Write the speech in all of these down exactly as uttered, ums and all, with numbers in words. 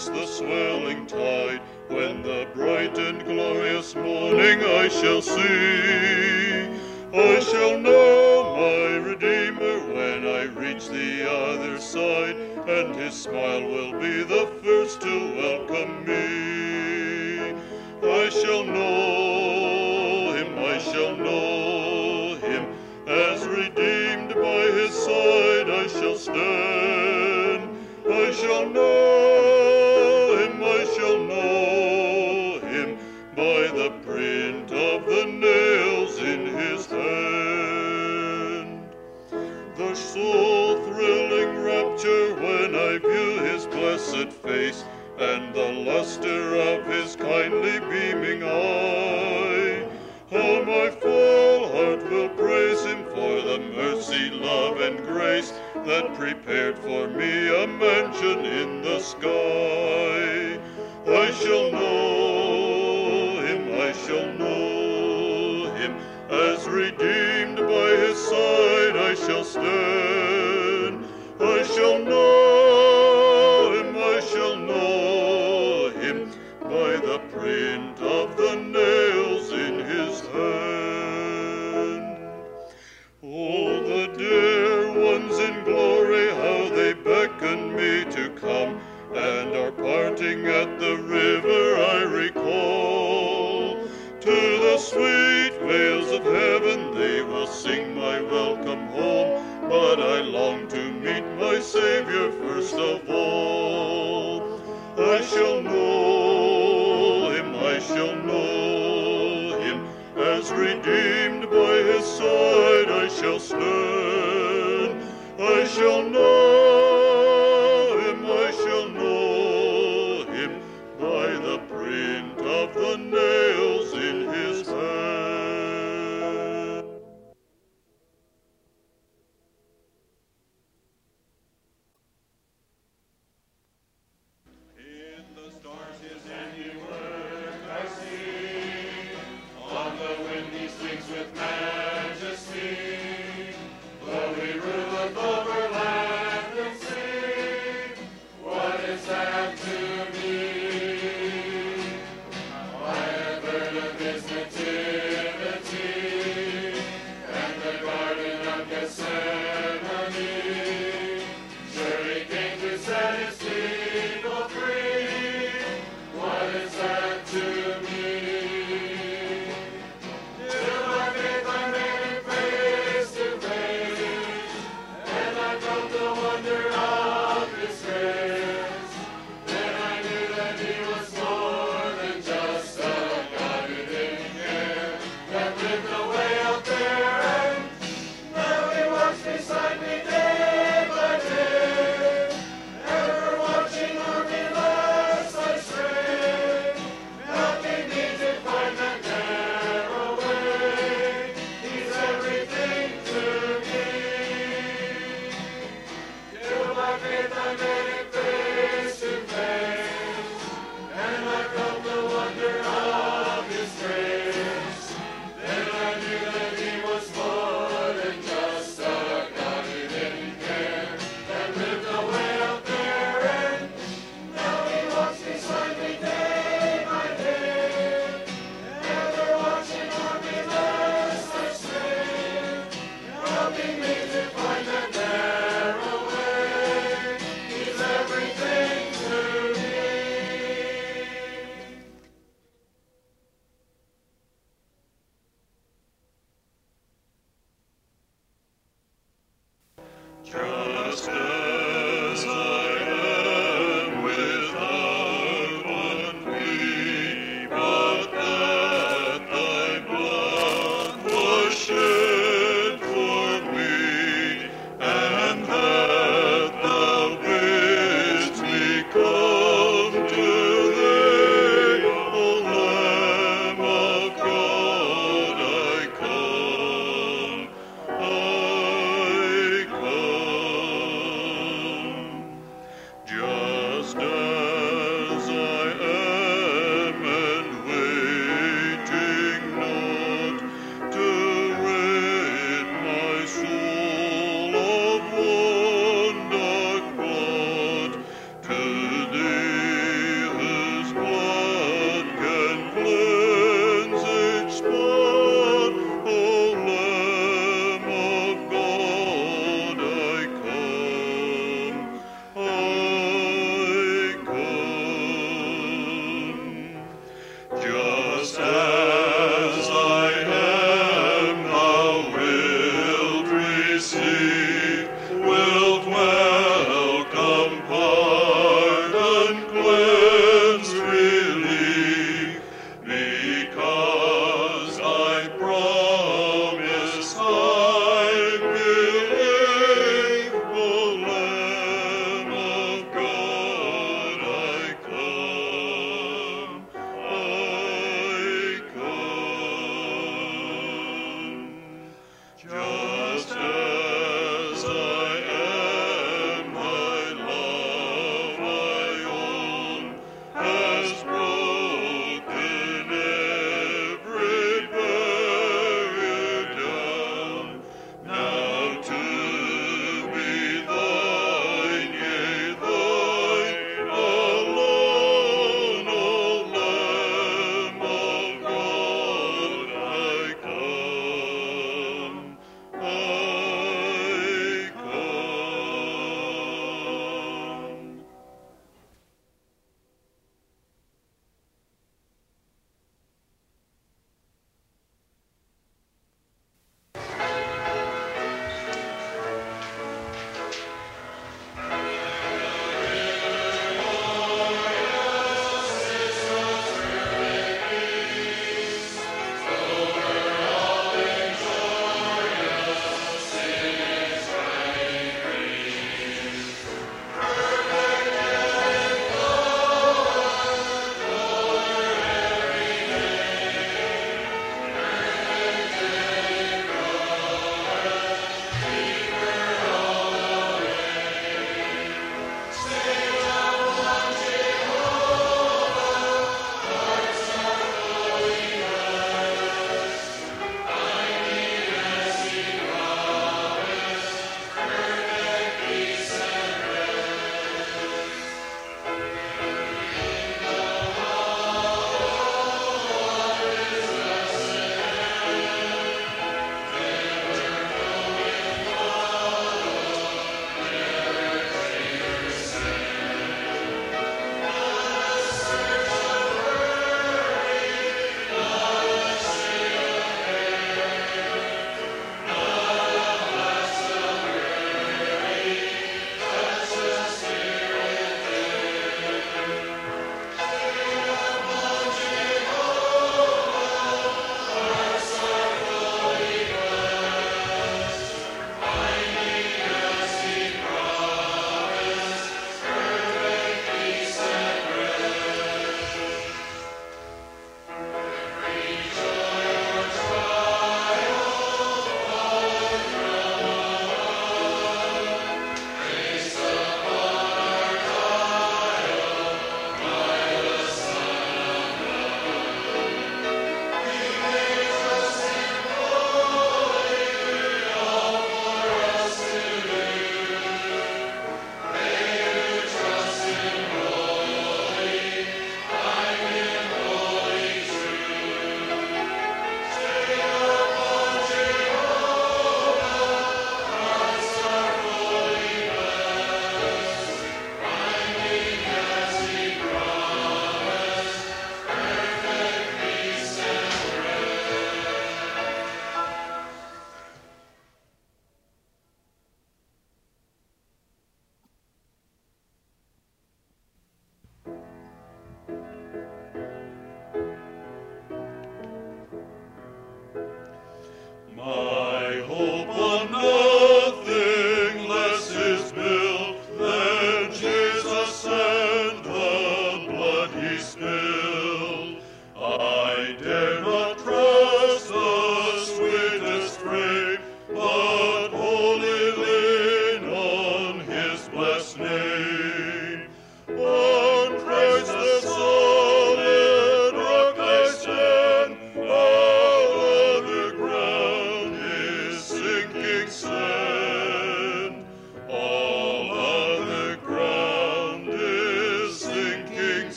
across the swelling tide, when the bright and glorious morning I shall see. I shall know my Redeemer when I reach the other side, and his smile will be the first to welcome me. I shall know him, I shall know him, as redeemed by his side I shall stand. I shall know him, I shall know him, by the print of the nails in his hand. The soul-thrilling rapture when I view his blessed face, and the luster of his kindly beaming eye. How my full heart will praise him for the mercy, love, and grace that prepared for me a mansion in the sky. I shall know him, I shall know him, as redeemed by his side I shall stand. I shall know him, I shall know him, by the print of the nails in his hand. Oh, the dear ones in glory, how they beckon me to come, and our parting at the river I recall. To the sweet vales of heaven they will sing my welcome home, but I long to meet my Savior first of all. I shall know him, I shall know him, as redeemed by his side I shall stand. I shall know him, I shall know him, by the print of the nails in his hand. In the stars his handiwork I see, on the windy swings with majesty. Though he ruleth over land and sea, what is that to me? I have heard of his nativity, and the garden of Gethsemane. Sure he came to set his people free. What is that to me? Till my faith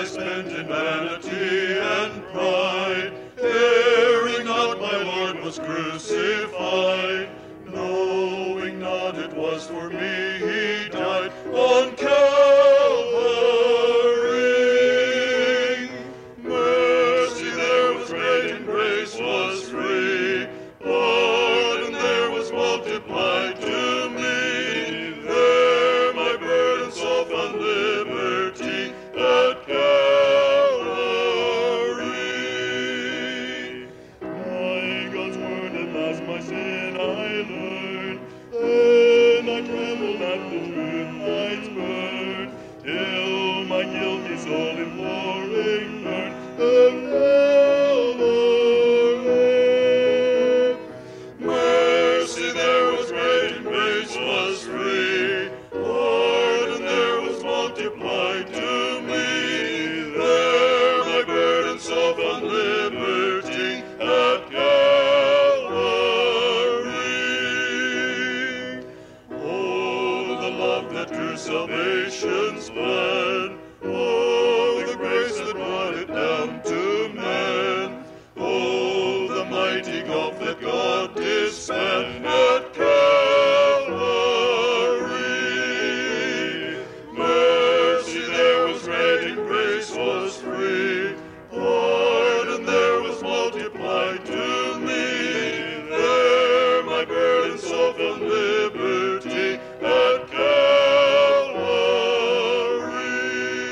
spent in vanity and pride, caring not my Lord was crucified, knowing not it was for me he died on Calvary. Mercy there was great and grace was free, pardon there was multiplied to me, there my burdens all found liberty at Calvary. By God's word at last my sin I learned, then I trembled at the truth lights burn, till my guilty soul imploring turned and Calvary. Mercy there was great and grace was free, pardon there was multiplied to me, there my burdens all found liberty at Calvary. Oh, the love that drew salvation's plan, oh, the grace that brought it down to men, oh, the mighty gulf that God did span at Calvary. Mercy there was great and grace was free, pardon there was multiplied to me, there my burdens all found liberty at Calvary.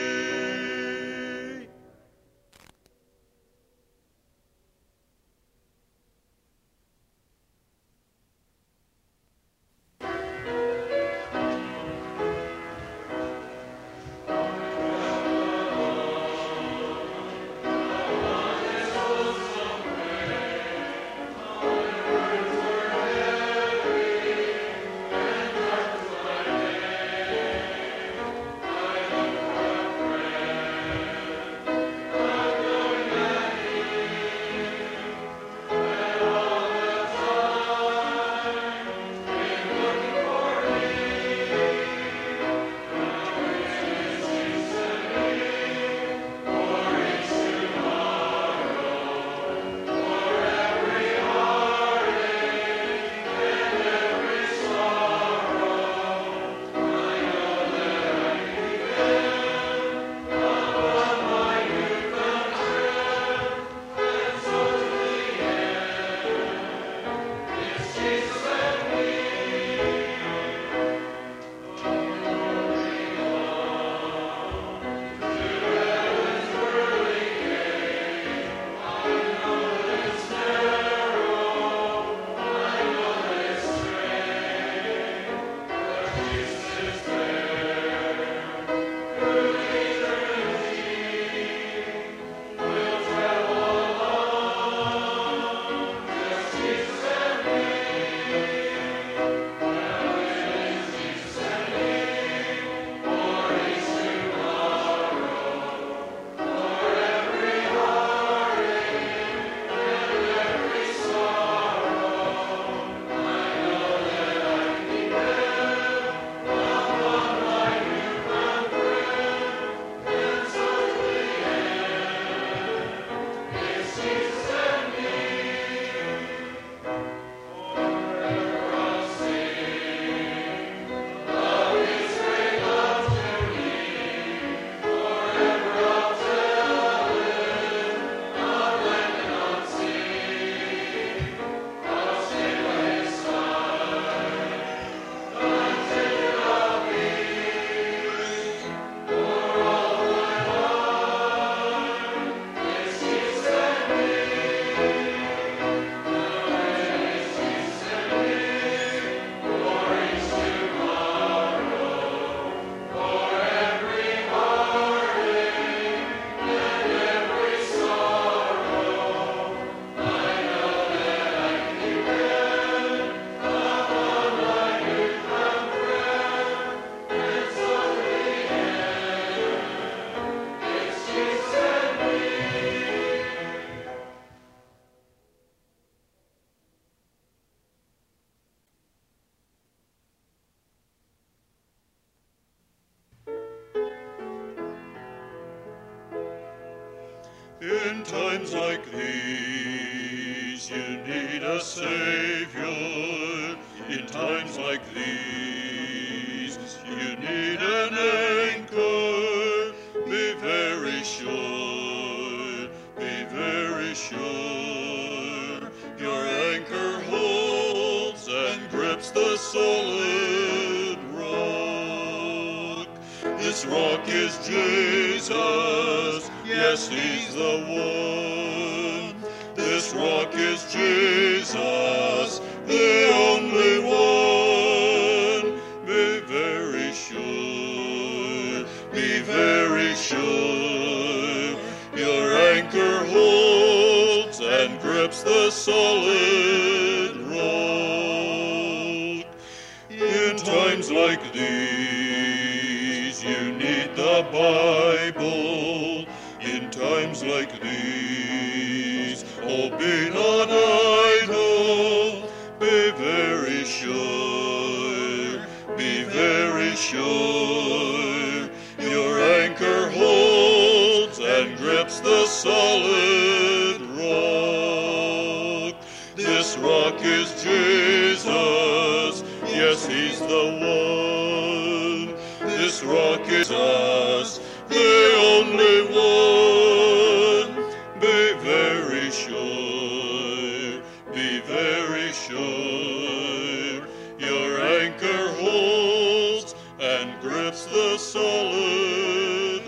In times like these, you need a Savior. In times like these, you need an anchor. Be very sure, be very sure. Your anchor holds and grips the solid rock. This rock is Jesus. Yes, he's the one. This rock is Jesus, the only one. Be very sure, be very sure. Your anchor holds and grips the solid rock. In times like these, you need the Bible. In times like these, oh, be not idle. Be very sure, be very sure. Your anchor holds and grips the solid rock. This rock is Jesus. Yes, he's the one. This rock is us, the only one. Be very sure, be very sure. Your anchor holds and grips the solid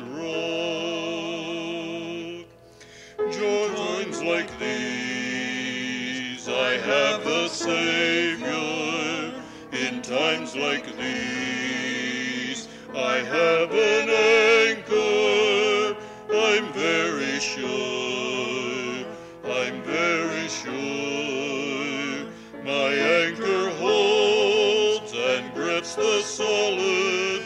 rock. Times like these, I have the Savior. In times like these, I have an anchor. I'm very sure, I'm very sure. My anchor holds and grips the solid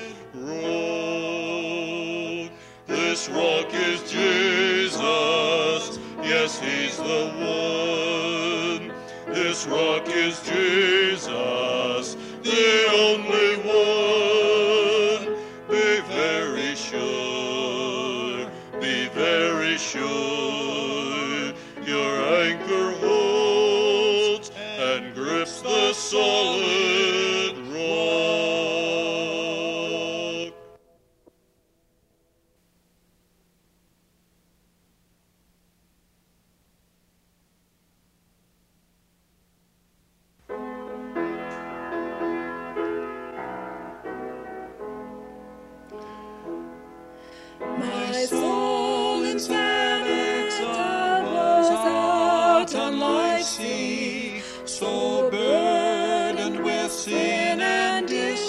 rock. This rock is Jesus. Yes, he's the one. This rock is Jesus, the only one. Be very sure, be very sure. Your anchor holds and grips the solid rock. My soul in sad exile was out on life's sea, so burdened with sin and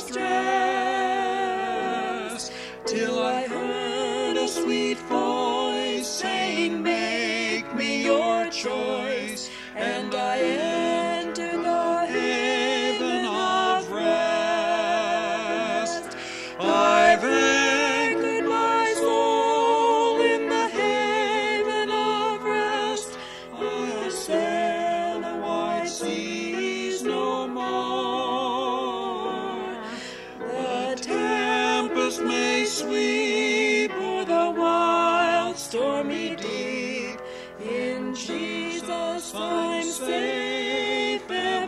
distress, till I heard a sweet voice saying, make me your choice, and I entered the haven of rest. I've anchored my soul in the haven of rest. I'll sail the wide seas no more. The tempest may sweep o'er the wild stormy deep. In Jesus I'm safe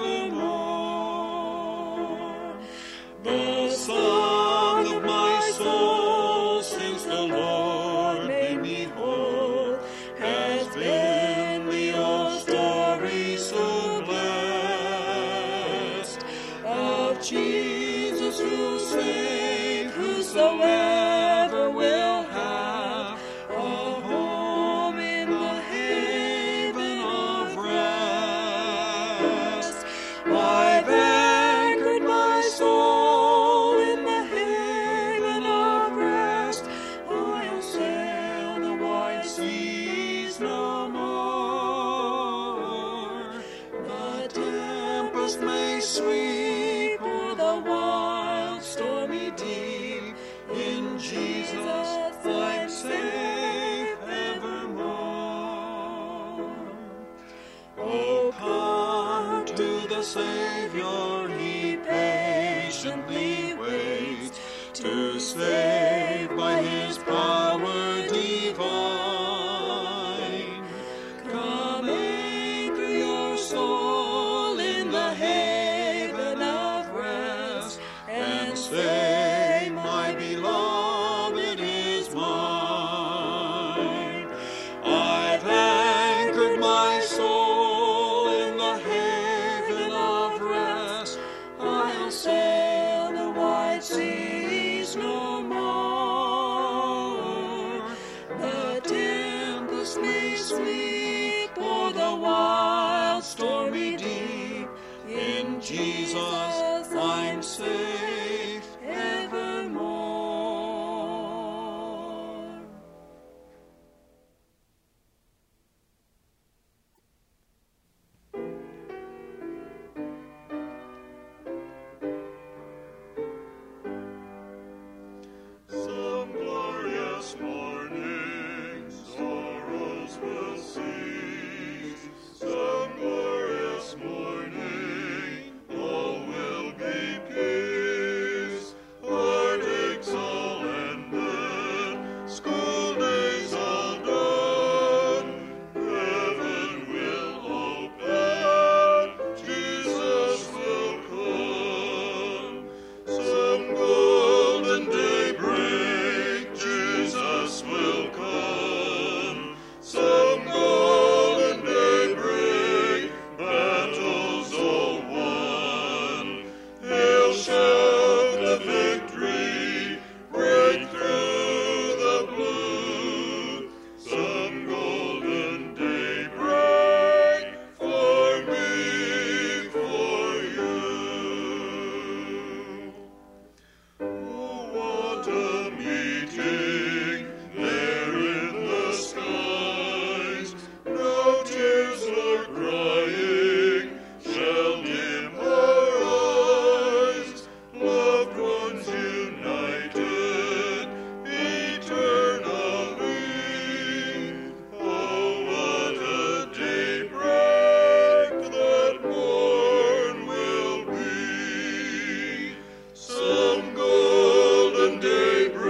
evermore. The song of my soul since the Lord made me whole has been the old story so blessed of Jesus who saved whosoever will have a home in the haven of rest. I've anchored my soul in the haven of rest. I'll sail the wide seas no more. The tempest may sweep o'er the wild stormy deep. In Jesus I'm safe evermore. Oh, come to the Savior, he patiently waits to save by his power divine. seas no more. The tempest may sweep o'er the wild stormy deep. In Jesus I'm safe evermore. Some glorious morning sorrows will cease. Some glorious morning all will be peace. Heartaches all ended, school days all done. Heaven will open, Jesus will come. Some golden daybreak, Jesus will come. Some golden daybreak, battles all won. He'll shout the victory, break through the blue. Some golden daybreak for me, for you. Oh, what a meeting there in the skies. No tears nor crying shall dim our eyes. Loved ones united eternally. Oh, what a daybreak that morn will be. Some golden daybreak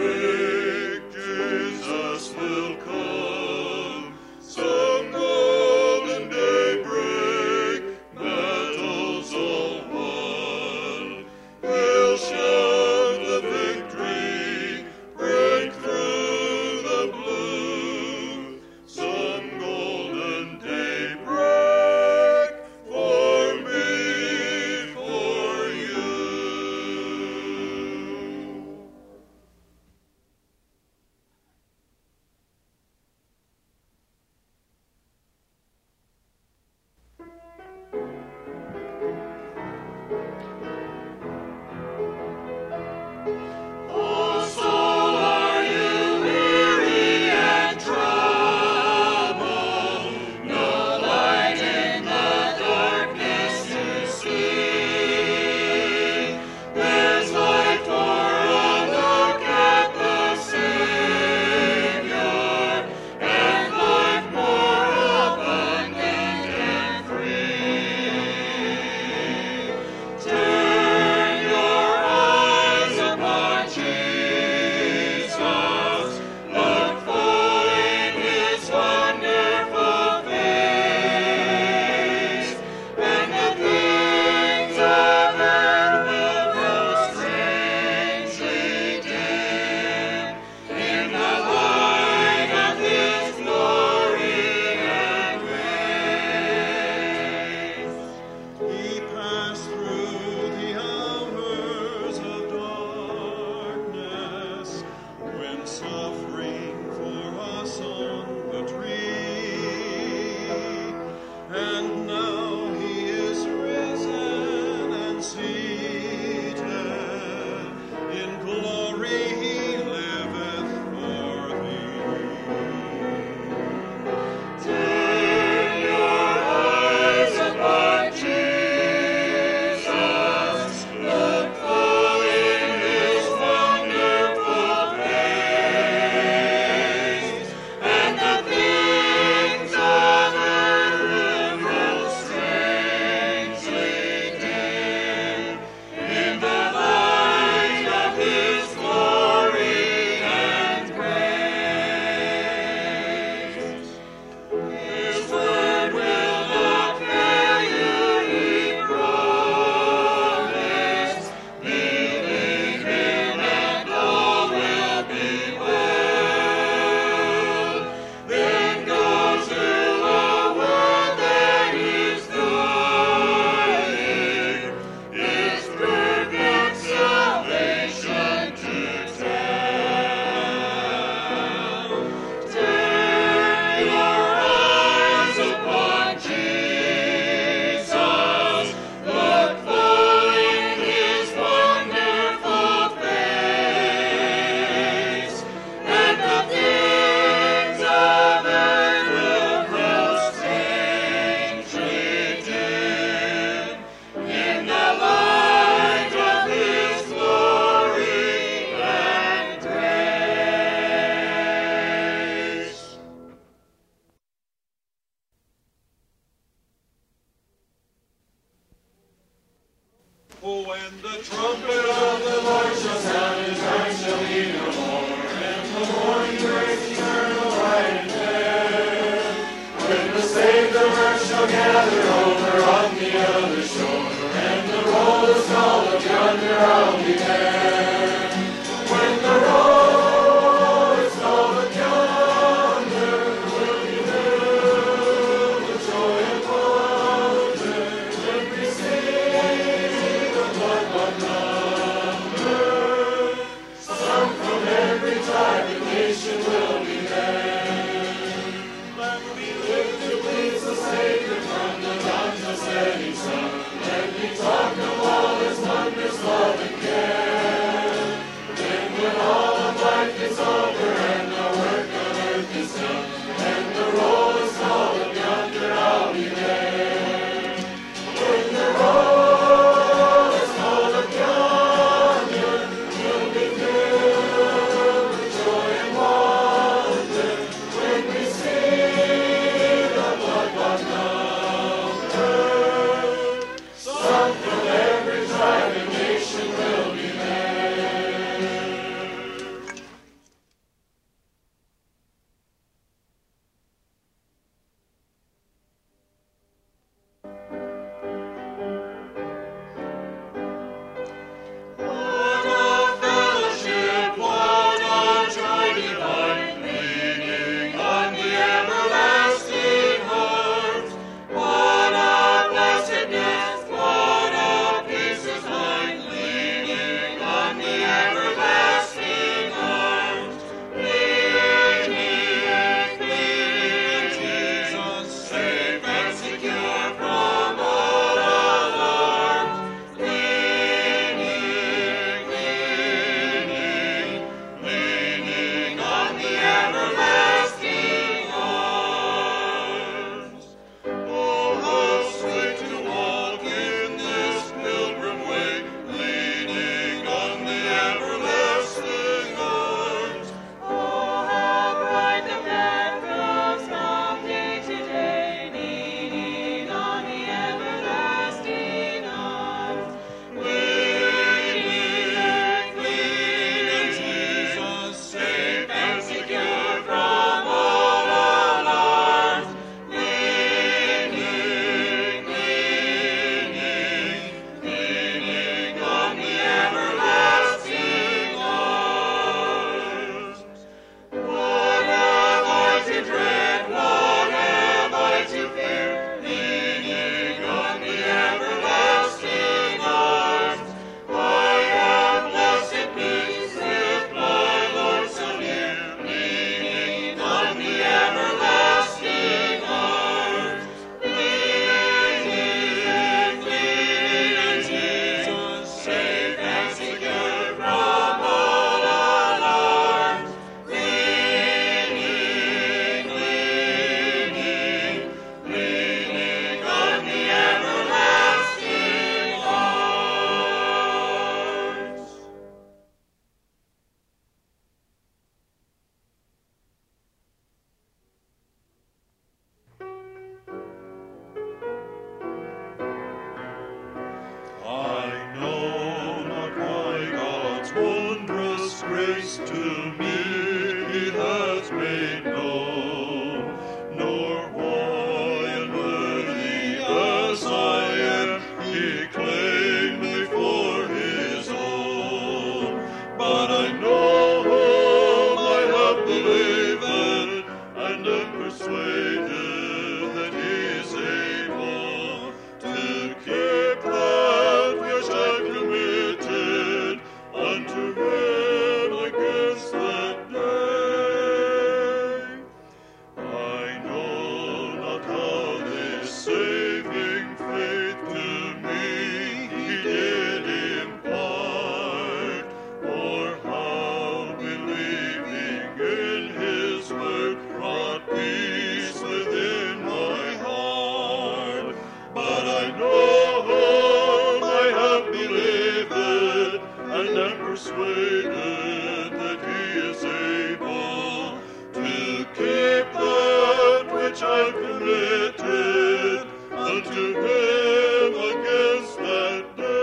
precious grace to me he has made known, nor why unworthy as I am, he claimed me for his own. But I know whom I have believed, and am persuaded that he is able to keep that which I've committed unto him against that day. I know not how this saving faith to me he did impart, or how believing in his word brought peace within my heart. But I know whom I have believed, and am persuaded that he is able to keep that which I've committed unto him against that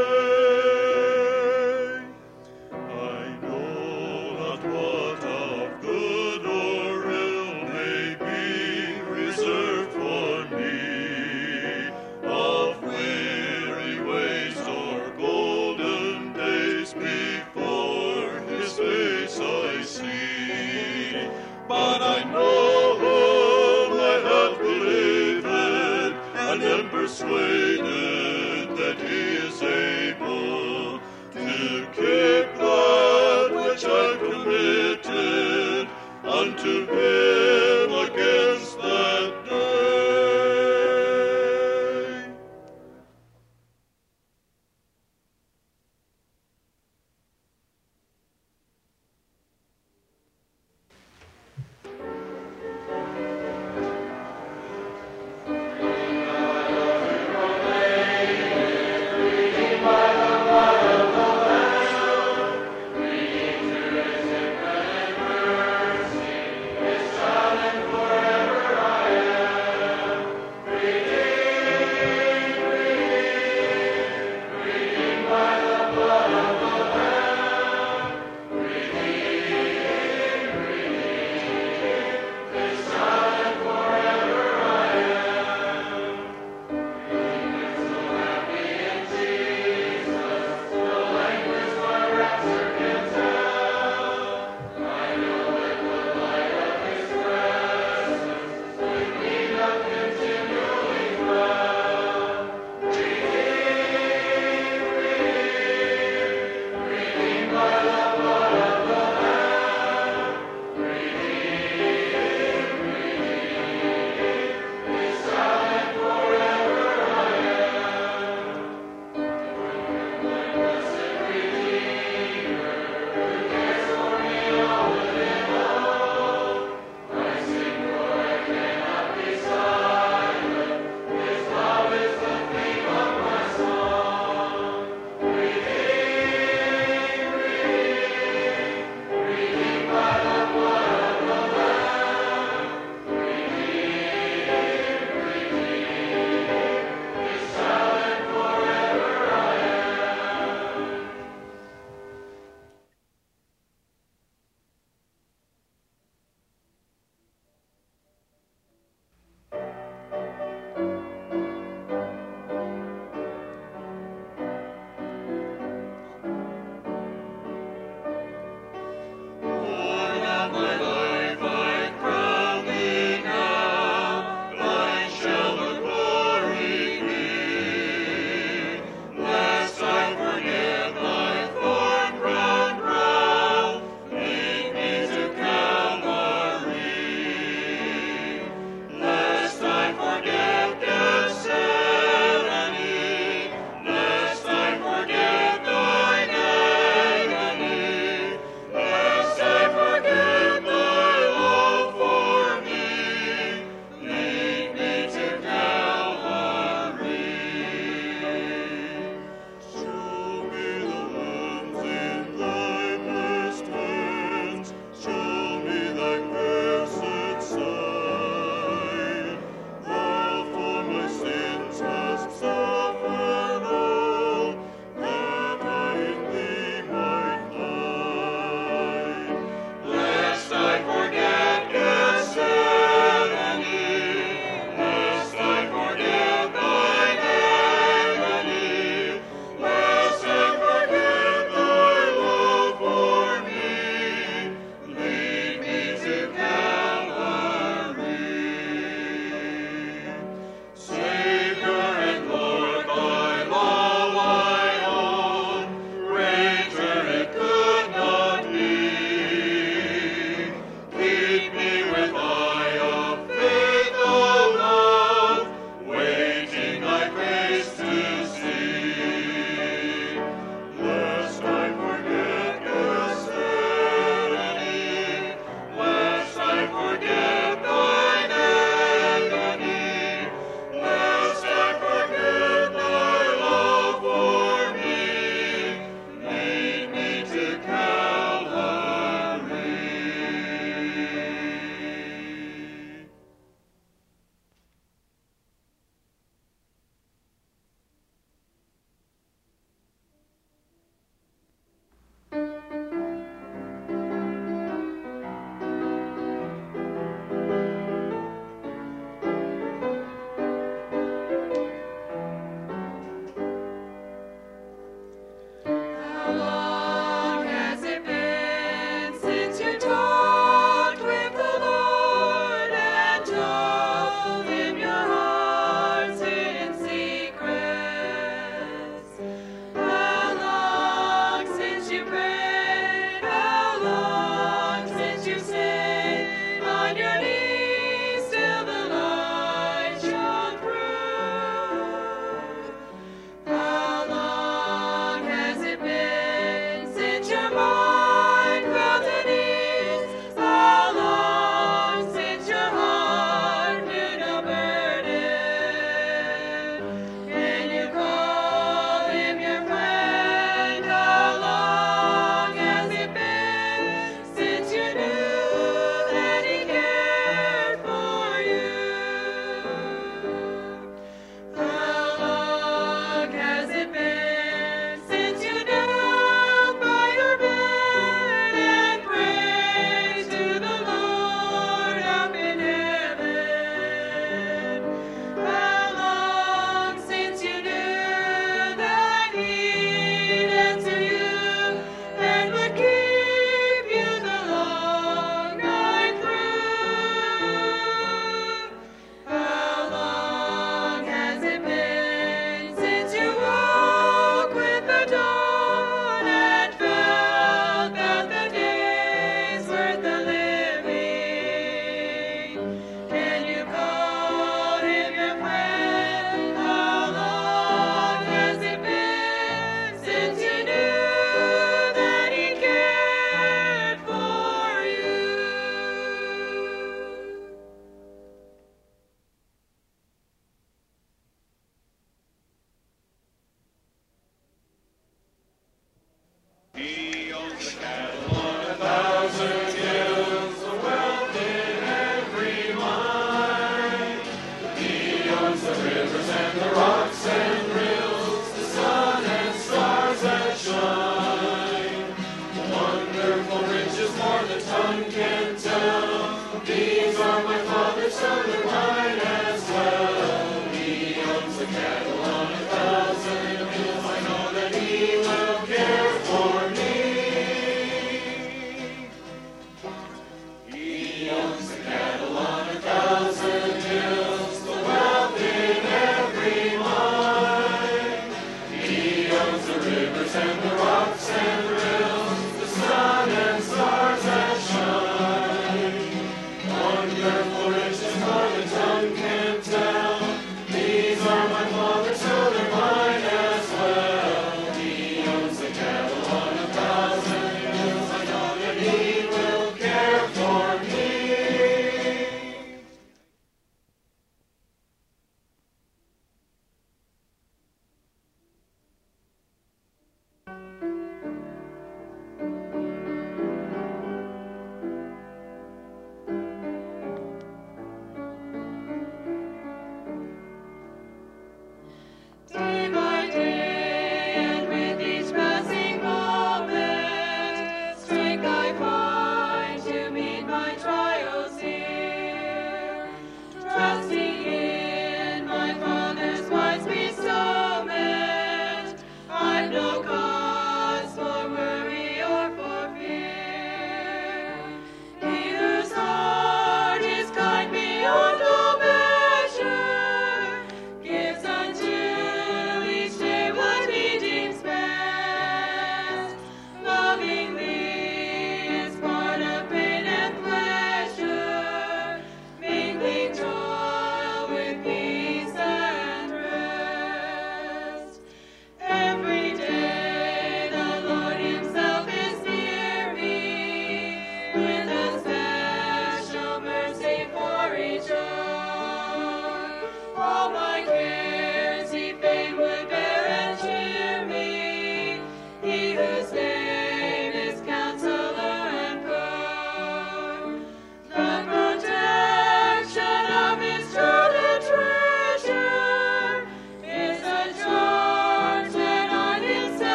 day. I know not what of good or ill may be reserved for me, of weary ways or golden days before his face I see. But I know whom I have believed, and am persuaded that he is able to keep that which I've committed unto him against that day.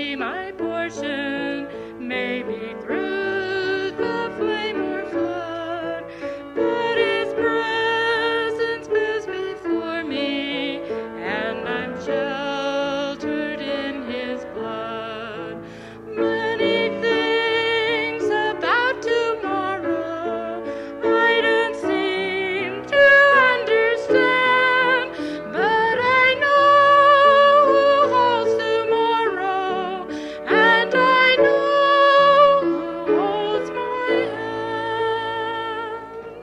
be my portion, maybe through the flame or flood, but his presence goes before me, and I'm sheltered in his blood. Many things about tomorrow I don't seem to understand, but I know who holds tomorrow, and I know who holds my hand.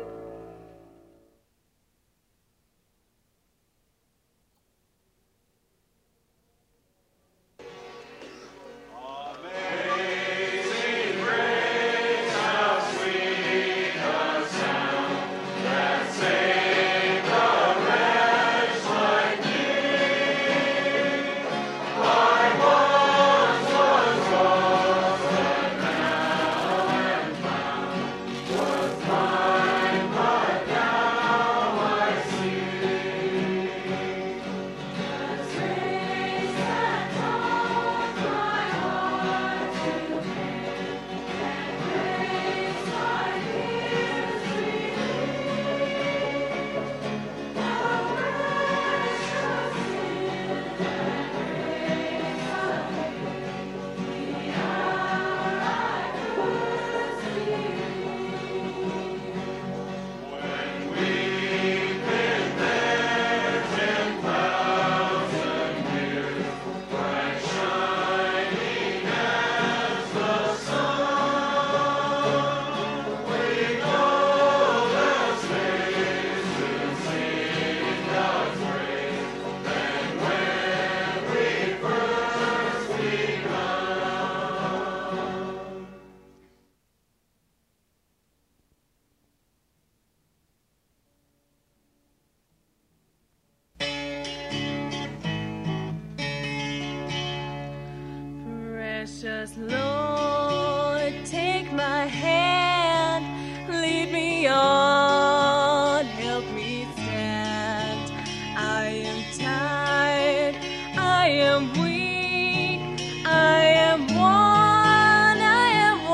Precious Lord, take my hand, lead me on, help me stand. I am tired, I am weak, I am worn, I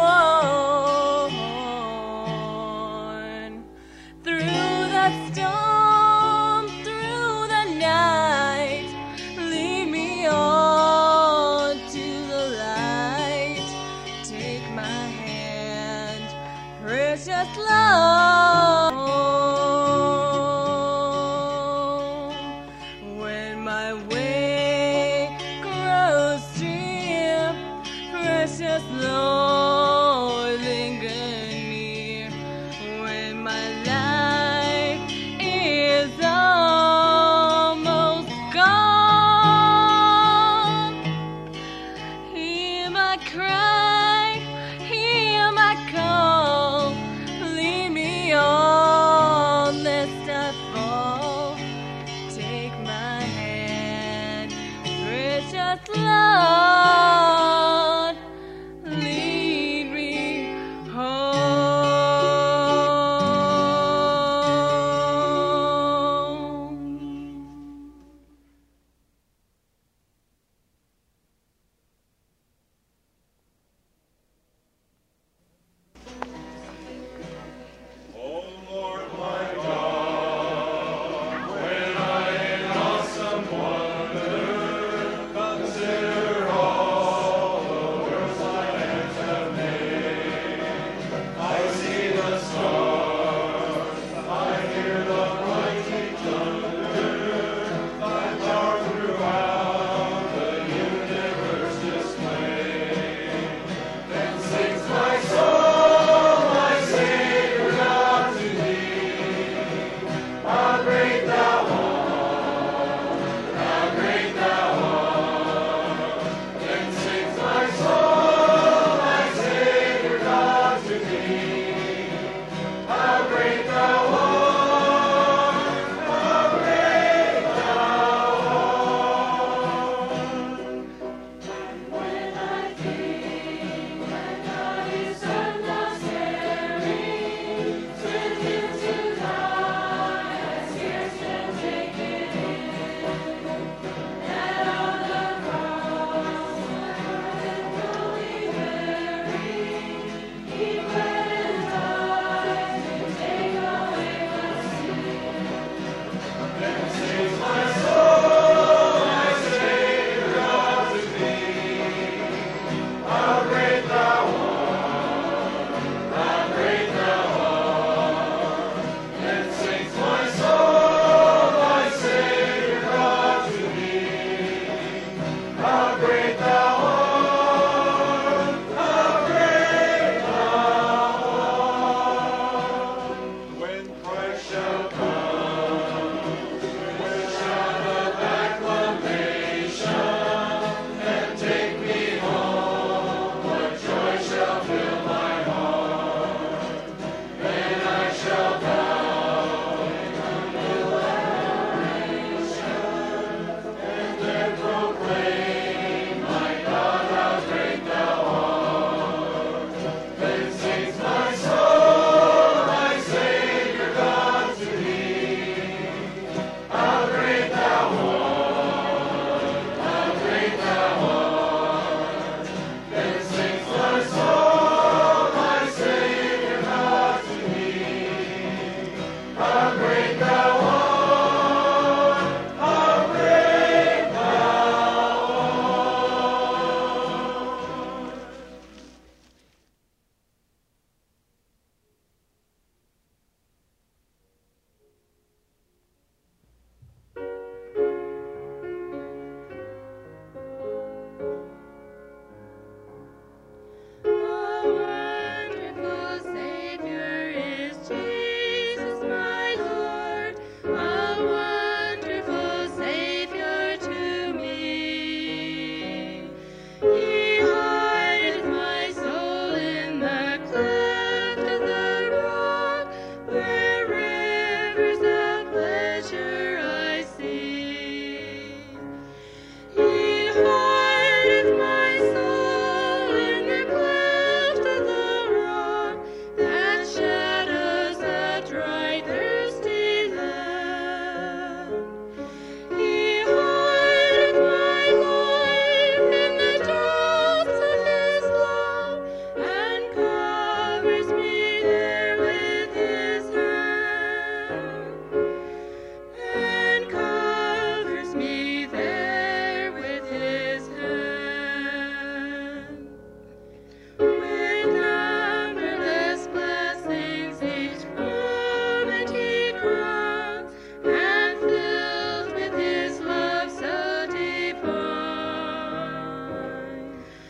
am worn. Through the storm, through the night, lead me on to the light. Take my hand, precious Lord. When my way grows dim, precious Lord, linger near. When my life is almost gone, hear my cry, hear my call, lead me on lest I fall. Take my hand, precious Lord, lead me home.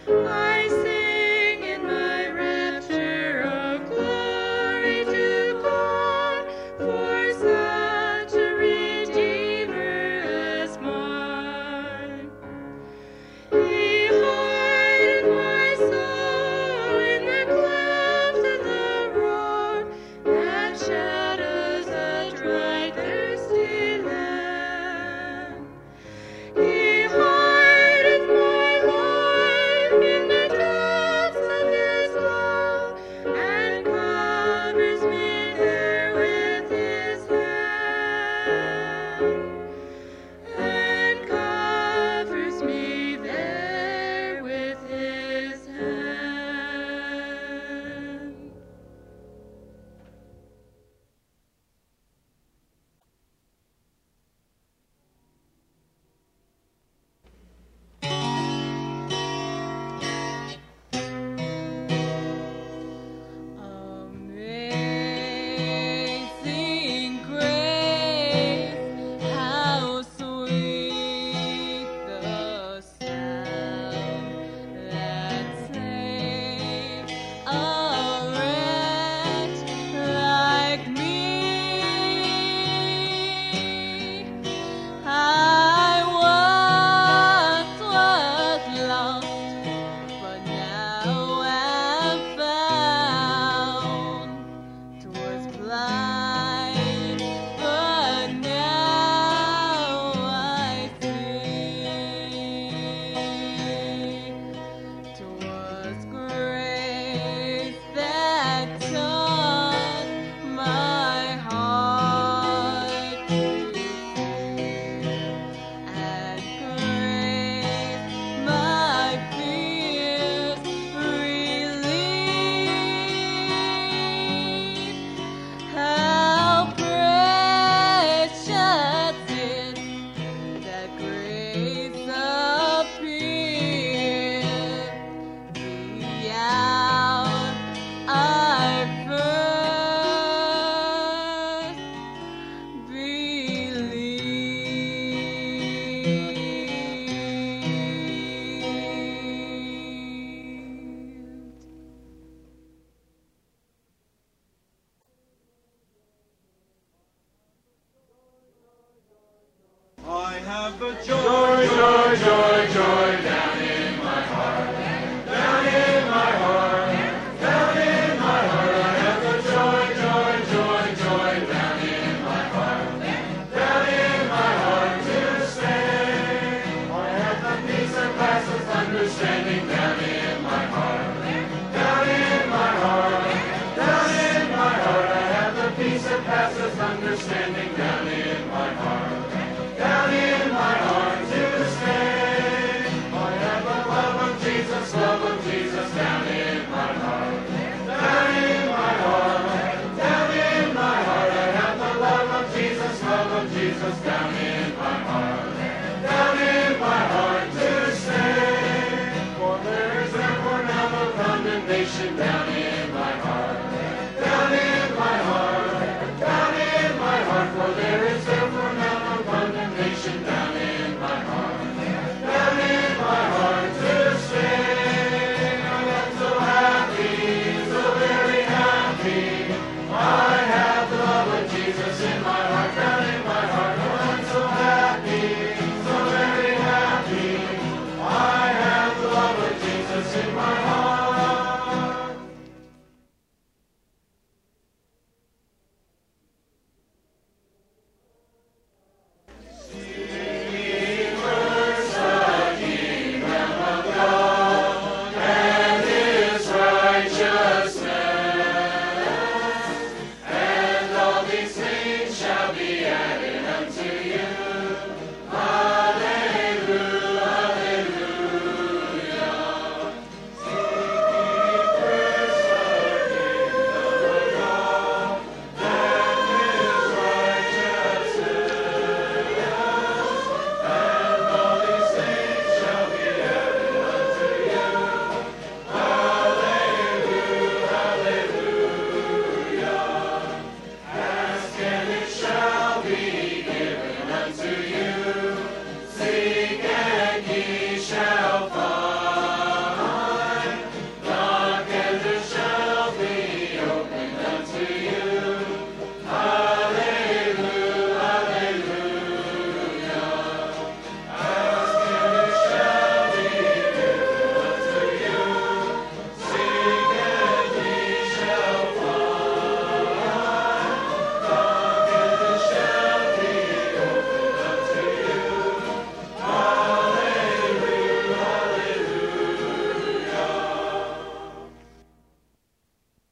I sing in my rapture of glory to God, for such a Redeemer as mine. He hideth my soul in the cleft of the rock that shadows a dry, thirsty land. He hideth my life in the depths of His love, and covers me there with His hand, and covers me there with His hand. Amazing grace, how sweet the sound that saved a wretch like me. I once was lost, but now am found. 'Twas blind, but now I see. 'Twas grace that taught my heart to fear, and grace my fears relieved. How precious is that grace appeared the hour I first believed. I have the joy, joy, joy, joy down in my heart, down in my heart, down in my heart. I have the joy, joy, joy, joy down in my heart, down in my heart to stay. I have the peace that passes understanding down in my heart, down in my heart, down in my heart. I have the peace that passes understanding down in my heart, down in my heart to stay. I have the love of Jesus, love of Jesus down in my heart, down in my heart, down in my heart. I have the love of Jesus, love of Jesus down in my heart, down in my heart to stay. For there is therefore now no condemnation down in my heart, down in my heart, down in my heart. For there is therefore now no condemnation down in my heart, down in my heart to stay. I am so happy, so very happy. I have the love of Jesus in my heart, down in my heart. Oh, I'm so happy, so very happy. I have the love of Jesus in my